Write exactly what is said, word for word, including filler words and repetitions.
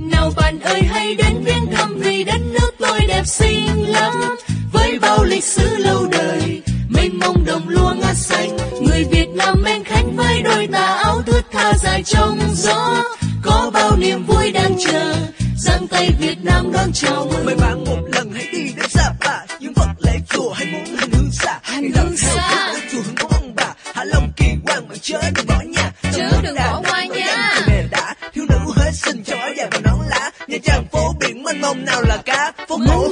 Nào bạn ơi hãy đến viếng thăm vì đất nước tôi đẹp xinh lắm. Với bao lịch sử lâu đời, mênh mông đồng lúa ngát xanh, người Việt Nam mến khách với đôi tà áo thướt tha dài trong gió. Có bao niềm vui đang chờ, giang tay Việt Nam đón chào mừng. Mời bạn một lần hãy đi đến Sapa, những vật lễ chùa hay muốn hành hương xa, hãy lần theo đến chùa Hương của ông bà. Hạ Long kỳ quan mà chớ đừng bỏ nhà, chớ đừng bỏ qua nha. Mẹ đã thiếu nữ Huế xinh cho áo dài và nón lá, Nha Trang phố biển mênh mông nào là cá, phố cổ